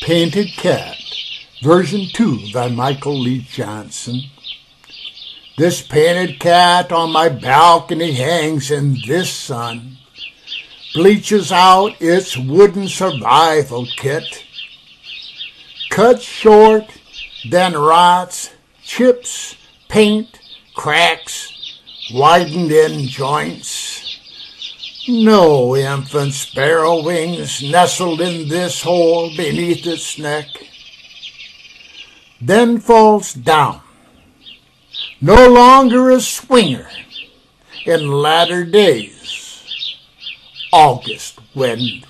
Painted Cat, version 2 by Michael Lee Johnson. This painted cat on my balcony hangs in this sun, bleaches out its wooden survival kit, cuts short, then rots, chips, paint, cracks, widened in joints. No infant sparrow wings nestled in this hole beneath its neck. Then falls down, no longer a swinger in latter days. August wind.